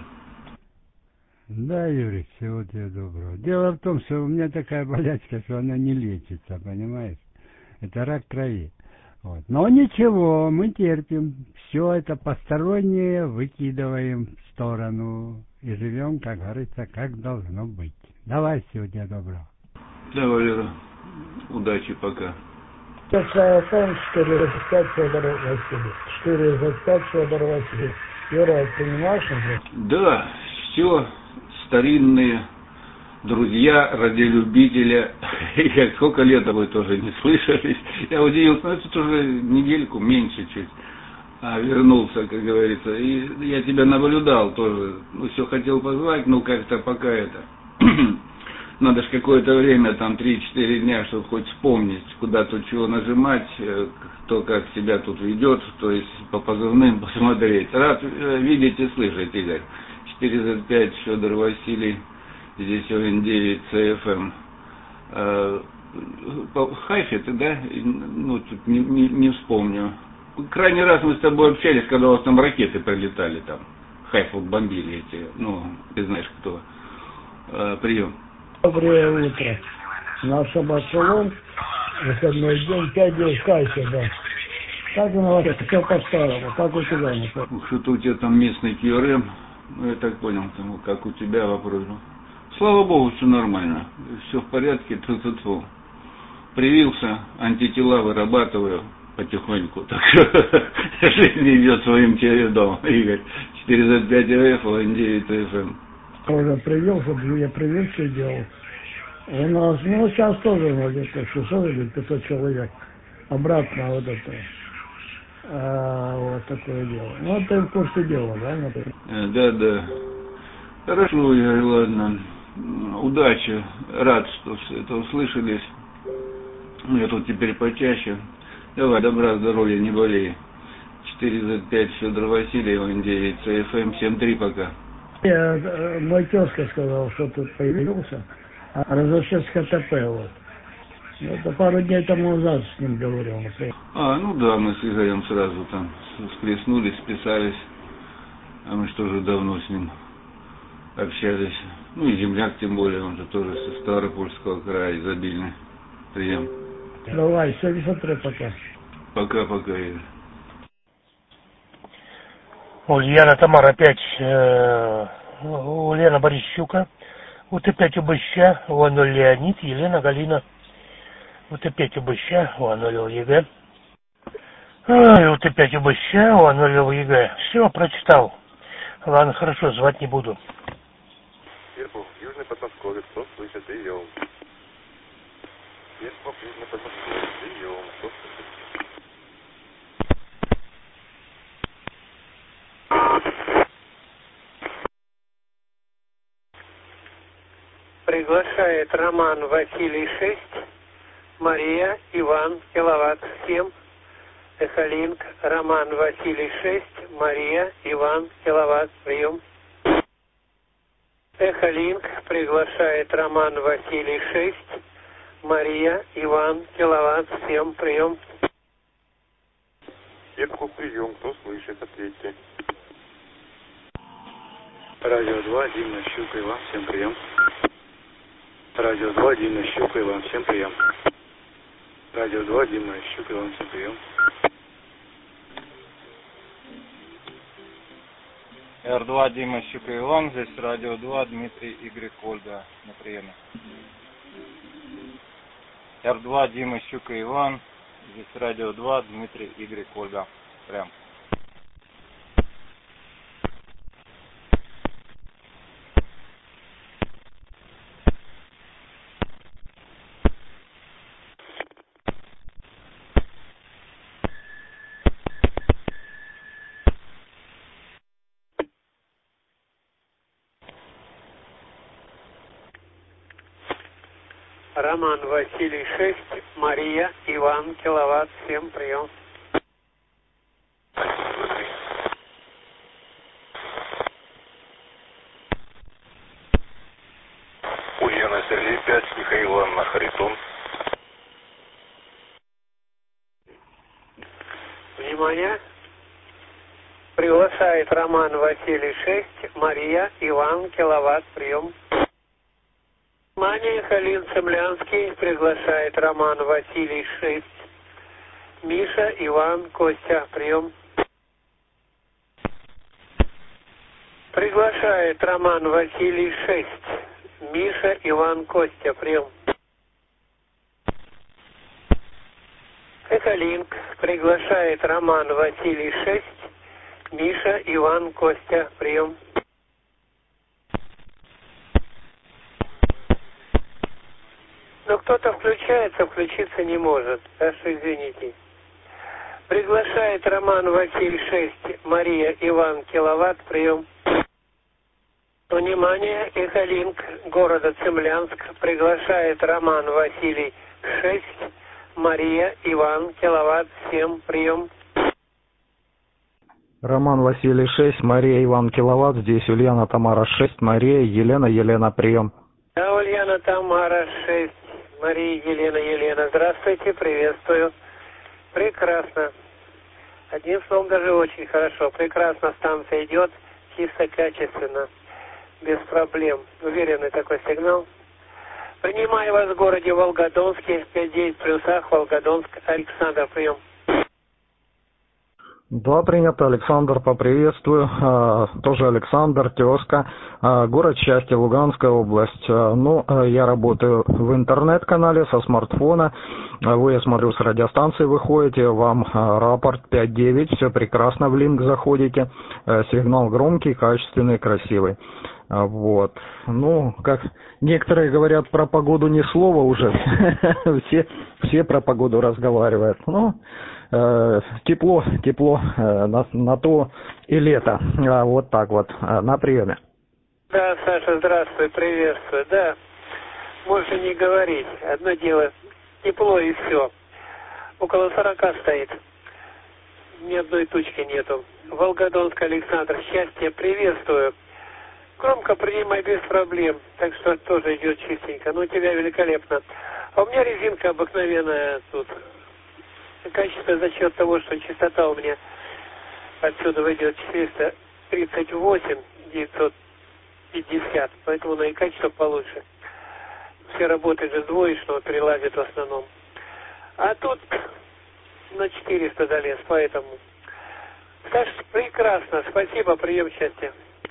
Да, Юрий, всего тебе доброго. Дело в том, что у меня такая болячка, что она не лечится, понимаешь? Это рак крови. Вот. Но ничего, мы терпим. Все это постороннее выкидываем в сторону. и живем, как говорится, как должно быть. Давай, всего тебе доброго. Давай, Лера. Удачи, пока. четыре за пять Федор Васильев. четыре за пять Федор Васильев. Юра, понимаешь уже? Да, все старинные друзья, радиолюбителя. Я сколько лет вы тоже не слышались. Я удивился, ну это уже недельку, меньше чуть. А вернулся, как говорится. И я тебя наблюдал тоже. Ну, все хотел позвать, но как-то пока это... Надо же какое-то время, там три-четыре дня, чтобы хоть вспомнить, куда тут чего нажимать, кто как себя тут ведет, то есть по позывным посмотреть. Рад видеть и слышать, Игорь. четыре зет пять Федор Василий, здесь О Н девять Ц Ф М. По Хайфе ты, да? Ну, тут не, не, не вспомню. Крайний раз мы с тобой общались, когда у вас там ракеты прилетали, там. Хайфу бомбили эти, ну, ты знаешь кто. Прием. Доброе утро. Наш Абасалон, выходной день, пять дней в Хайфе, да. Как у вас, все по-старому, как у тебя, не помню. Что-то у тебя там местный Q R M, ну я так понял, там, как у тебя вопрос. Слава богу, все нормально, все в порядке, тьфу-тьфу-тьфу. Привился, антитела вырабатываю потихоньку, так что жизнь идет своим чередом, Игорь. четыре зет пять Ф, О Н девять Ф М. Уже привился, я прививки делал. У нас, ну, сейчас тоже, ну, где-то шестьсот или пятьсот человек. Обратно вот это, а, вот такое дело. Ну, это в курсе дела, да, например? Да, да. Хорошо, Игорь, ладно. Удачи. Рад, что это услышались. Я тут теперь почаще. Давай, добра, здоровья, не болей. четыре зет пять Федор Василий, О Н девять Ц Ф М, семь три пока. Я, мой тезка сказал, что тут появился, а разрешить Х Т П, вот. Это пару дней тому назад с ним говорил. Например. А, ну да, мы с Игорем сразу там сплеснулись, списались. А мы что же давно с ним общались. Ну и земляк тем более, он же тоже со Ставропольского края, изобильный. Прием. Давай, семьдесят три пока. Пока-пока, Игорь. Ульяна Тамара опять, э, Ульяна Борищука, вот опять Убыща, Уануль Леонид, Елена Галина, вот опять Убыща, Уануль ЕГЭ, ой, вот опять Убыща, Уануль ЕГЭ, все, прочитал, ладно, хорошо, звать не буду. Серпов, Южный Подмосковье, кто слышит, прием. Серпов, Южный Подмосковье, прием, кто слышит. Приглашает Роман Василий шесть, Мария Иван Киловатт семь, Эхолинк Роман Василий шесть, Мария Иван Киловатт прием. Эхолинк приглашает Роман Василий шесть, Мария Иван Киловатт семь прием. Серпов, прием, кто слышит, ответьте. Радио два, Дима Щука, Иван, всем прием. Радио два, Дима Щука, Иван, всем прием. Радио два, Дима Щука, Иван, всем прием. Р два, Дима Щука, Иван, здесь Радио два, Дмитрий Игорь Ольга на приеме. Р два, Дима Щука, Иван, здесь Радио два, Дмитрий Игорь Ольга. Прям. Роман Василий шесть, Мария Иван Киловатт семь прием. Ульяна Сергей пять, Михаил Анна Харитон. Внимание! Приглашает Роман Василий шесть, Мария Иван Киловатт прием. Внимание, Халин Цемлянский приглашает Роман Василий шесть, Миша Иван Костя прием. При... Приглашает Роман Василий шесть. Миша, Иван, Костя. Прием. Эхолинк. Приглашает Роман Василий шесть. Миша, Иван, Костя. Прием. Но кто-то включается, включиться не может. Так что извините. Приглашает Роман Василий шесть. Мария, Иван, Киловатт. Прием. Внимание, Эхолинк города Цимлянск приглашает Роман Василий шесть, Мария, Иван, Киловатт, семь, прием. Роман Василий шесть, Мария, Иван, Киловатт, здесь Ульяна, Тамара шесть, Мария, Елена, Елена, прием. Да, Ульяна, Тамара шесть, Мария, Елена, Елена, здравствуйте, приветствую. Прекрасно. Одним словом, даже очень хорошо. Прекрасно станция идет, чисто качественно. Без проблем. Уверенный такой сигнал. Принимаю вас в городе Волгодонске, пять девять плюсах, Волгодонск, Александр, прием. Да, принято, Александр, поприветствую. А, тоже Александр, тезка. А, город Счастье, Луганская область. А, ну, я работаю в интернет-канале со смартфона. Вы, я смотрю, с радиостанции выходите, вам а, рапорт пять девять, все прекрасно, в линк заходите. А, сигнал громкий, качественный, красивый. Вот. Ну, как некоторые говорят про погоду, ни слова уже. все, все про погоду разговаривают. Ну, э, тепло, тепло э, на, на то и лето. А, вот так вот, э, на приеме. Да, Саша, здравствуй, приветствую. Да, можно не говорить. Одно дело, тепло и все. Около сорока стоит. Ни одной тучки нету. Волгодонск, Александр, счастье, приветствую. Громко принимай, без проблем, так что тоже идет чистенько. Ну, у тебя великолепно. А у меня резинка обыкновенная тут. Качество за счет того, что частота у меня отсюда выйдет четыреста тридцать восемь девятьсот пятьдесят, поэтому на и качество получше. Все работы же двоечного перелазят в основном. А тут на четыреста залез, поэтому. Саш, прекрасно, спасибо, прием счастья.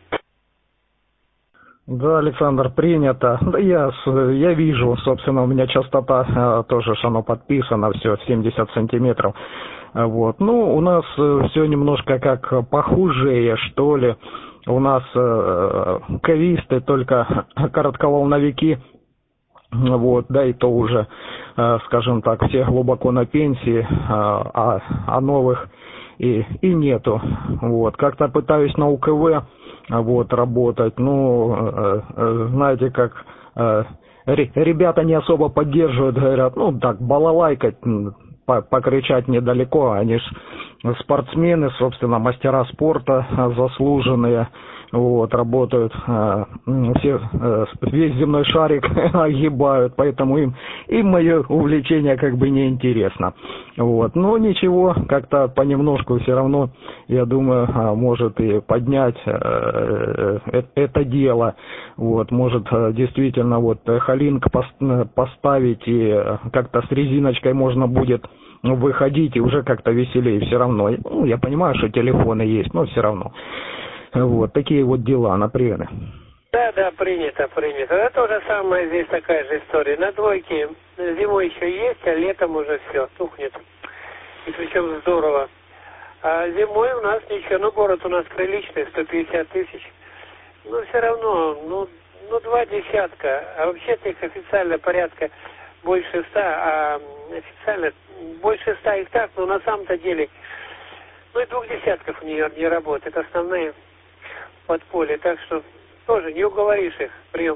Да, Александр, принято. Да я, я вижу, собственно, у меня частота э, тоже, оно подписано, все, семьдесят сантиметров. Вот. Ну, у нас э, все немножко как похуже, что ли. У нас э, кависты, только коротковолновики. Вот, да, и то уже, э, скажем так, все глубоко на пенсии, э, а, а новых и, и нету. Вот. Как-то пытаюсь на УКВ вот, работать, ну, э, э, знаете, как э, ребята не особо поддерживают, говорят, ну, так, балалайкать, покричать недалеко, они ж спортсмены, собственно, мастера спорта заслуженные, вот, работают, э, все, э, весь земной шарик огибают, поэтому им, им мое увлечение как бы не интересно. Вот, но ничего, как-то понемножку все равно, я думаю, может и поднять э, э, это дело, вот, может действительно вот эхолинк поставить и как-то с резиночкой можно будет выходить и уже как-то веселее все равно. Ну, я понимаю, что телефоны есть, но все равно. Вот, такие вот дела на приеме. Да, да, принято, принято. Это то же самое, здесь такая же история. На двойке зимой еще есть, а летом уже все, тухнет. И причем здорово. А зимой у нас ничего, ну город у нас приличный, сто пятьдесят тысяч. Но все равно, ну, ну два десятка. А вообще-то их официально порядка больше ста, а официально больше ста их так, но на самом-то деле, ну и двух десятков не, не работает. Основные подполье, так что тоже не уговоришь их. Прием.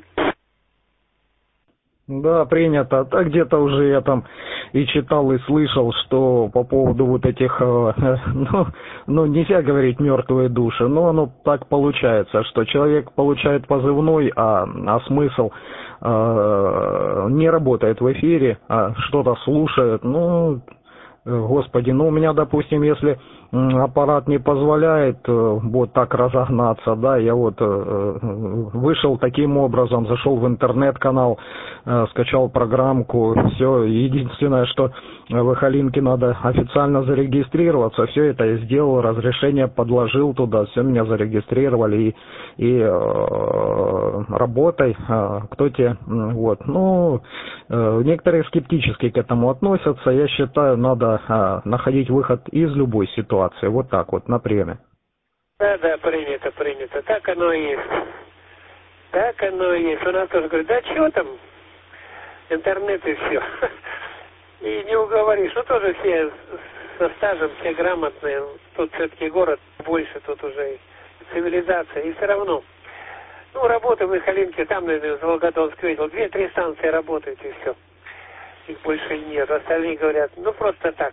Да, принято. А где-то уже я там и читал, и слышал, что по поводу вот этих, э, ну, ну, нельзя говорить мертвые души, но оно так получается, что человек получает позывной, а, а смысл э, не работает в эфире, а что-то слушает, ну... Господи, ну у меня, допустим, если аппарат не позволяет вот так разогнаться, да, я вот вышел таким образом, зашел в интернет-канал, скачал программку, все, единственное, что в Эхолинке надо официально зарегистрироваться, все это я сделал, разрешение подложил туда, все меня зарегистрировали, и, и э, работай, э, кто тебе, вот, ну, э, некоторые скептически к этому относятся, я считаю, надо э, находить выход из любой ситуации. Вот так вот, на время. Да, да, принято, принято. Так оно и есть. Так оно и есть. У нас тоже говорит, да что там, интернет и все. И не уговоришь. Ну, тоже все со стажем, все грамотные. Тут все-таки город больше, тут уже цивилизация. И все равно. Ну, работаем в Эхолинке, там, наверное, в Волгодонске видел, две-три станции работают, и все. Их больше нет. Остальные говорят, ну, просто так.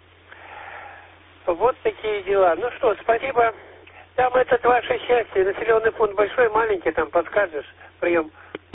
Вот такие дела. Ну что, спасибо. Там это ваше счастье. Населенный пункт большой, маленький, там подскажешь. Прием.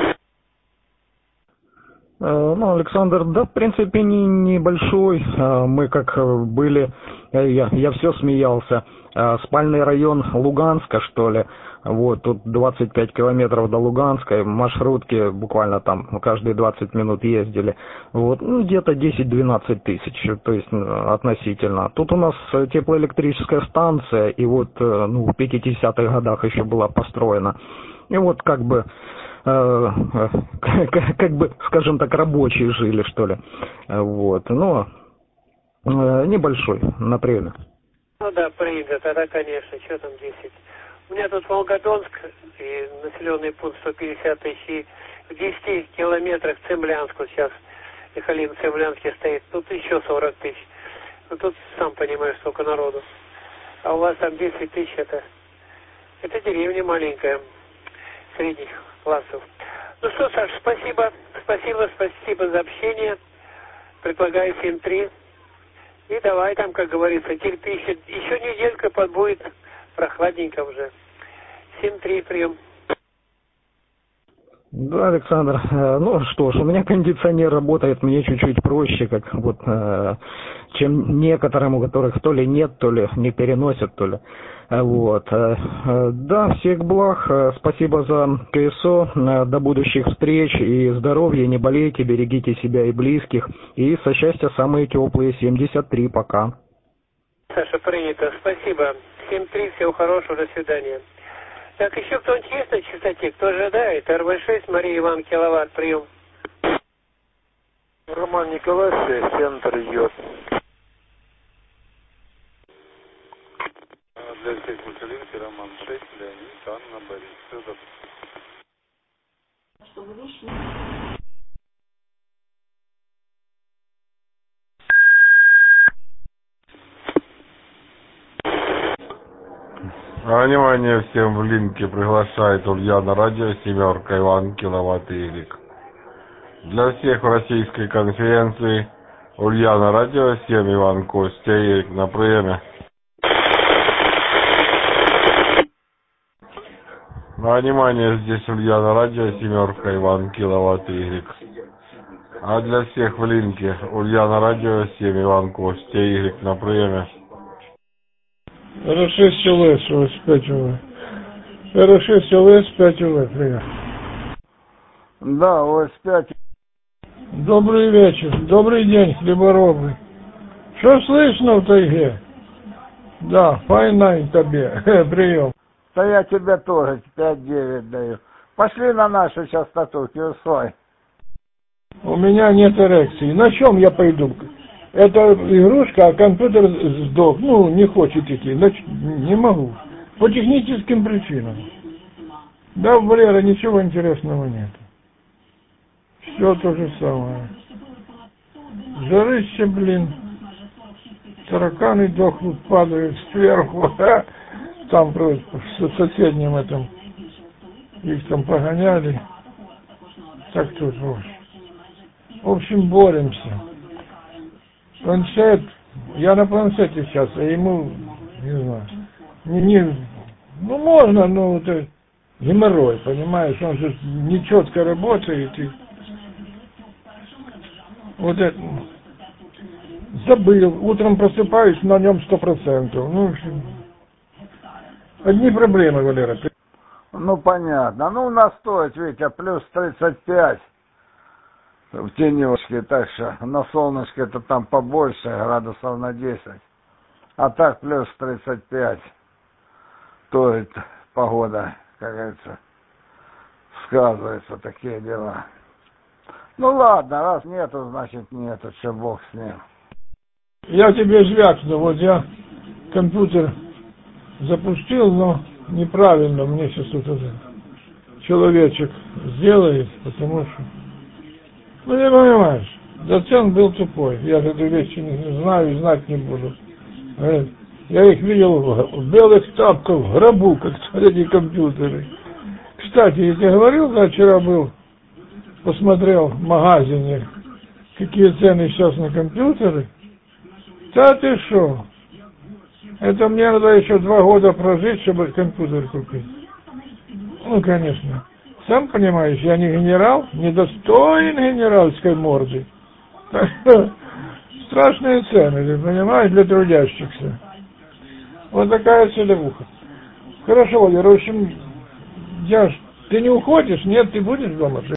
Ну, Александр, да, в принципе, не небольшой. Мы как были, я, я все смеялся. Спальный район Луганска, что ли. Вот, тут двадцать пять километров до Луганска, маршрутки буквально там каждые двадцать минут ездили. Вот, ну, где-то десять-двенадцать тысяч, то есть относительно. Тут у нас теплоэлектрическая станция, и вот, ну, в пятидесятых годах еще была построена. И вот как бы, э, как, как бы, скажем так, рабочие жили, что ли. Вот, но э, небольшой, например. Ну да, принято, тогда, конечно, что там десять. У меня тут Волгодонск, и населенный пункт сто пятьдесят тысяч, и в десяти километрах Цемлянску сейчас, Эхолин в Цемлянске стоит, тут еще сорок тысяч. Ну тут, сам понимаешь, сколько народу. А у вас там десять тысяч, это, это деревня маленькая, средних классов. Ну что, Саш, спасибо, спасибо, спасибо за общение. Предлагаю семь три. И давай там, как говорится, терпи, еще, еще неделька подбудет, прохладненько уже. семь три, прием. Да, Александр, ну что ж, у меня кондиционер работает, мне чуть-чуть проще, как вот, чем некоторым, у которых то ли нет, то ли не переносят, то ли. Вот. Да, всех благ, спасибо за КСО, до будущих встреч и здоровья, не болейте, берегите себя и близких, и со счастья самые теплые, семьдесят три, пока. Саша, принято, спасибо. семь три, всего хорошего, до свидания. Так, еще кто-нибудь есть на частоте? Кто ожидает? эр вэ шесть, Мария Иван, киловатт, прием. Роман Николаевич, центр идет. Для всех Мультилинки, Роман шесть, Леонид, Анна, Борис, Федор. Чтобы вышли. Внимание всем в линке приглашает Ульяна радио семерка Иван киловатт Игрек. Для всех в российской конференции Ульяна радио семь Иван Костя Игрек на приеме. Внимание, здесь Ульяна радио семерка Иван киловатт Игрек. А для всех в линке Ульяна радио семь Иван Костя Игрек на приеме. эр шесть эл эс, эл эс пять эл эс. эр шесть эл эс пять эл эс, привет. Да, эл эс пять. Добрый вечер, добрый день, хлеборобы. Что слышно в тайге? Да, файна тебе, прием. Да я тебе тоже пять девять даю. Пошли на нашу частоту, Кирсой. У меня нет эрекции. На чем я пойду? Это игрушка, а компьютер сдох. Ну, не хочет идти. Не могу. По техническим причинам. Да, Валера, ничего интересного нет. Все то же самое. Жарище, блин. Тараканы дохнут, падают сверху. Там в соседнем этом. Их там погоняли. Так тут вот. В общем, боремся. Планшет, я на планшете сейчас, а ему, не знаю, не, не, ну можно, но это геморрой, понимаешь, он же нечетко работает, и вот это, забыл, утром просыпаюсь, на нем сто процентов. Ну, одни проблемы, Валера. Ну, понятно. Ну, у нас стоит, Витя, плюс тридцать пять в тенечке, так что на солнышке это там побольше, градусов на десять. А так плюс тридцать пять. То есть погода, как говорится, сказывается, такие дела. Ну ладно, раз нету, значит нету, что бог с ним. Я тебе звякну, вот я компьютер запустил, но неправильно, мне сейчас тут уже человечек сделает, потому что, ну не понимаешь, доцент был тупой, я же эти вещи не знаю и знать не буду. Я их видел в белых тапках, в гробу, как эти компьютеры. Кстати, я тебе говорил, когда вчера был, посмотрел в магазине, какие цены сейчас на компьютеры. Да ты шо? Это мне надо еще два года прожить, чтобы компьютер купить. Ну, конечно. Сам понимаешь, я не генерал, не достоин генеральской морды. Так что страшные цены, ты понимаешь, для трудящихся. Вот такая целевуха. Хорошо, Валера, в общем, я ж... Ты не уходишь? Нет, ты будешь дома?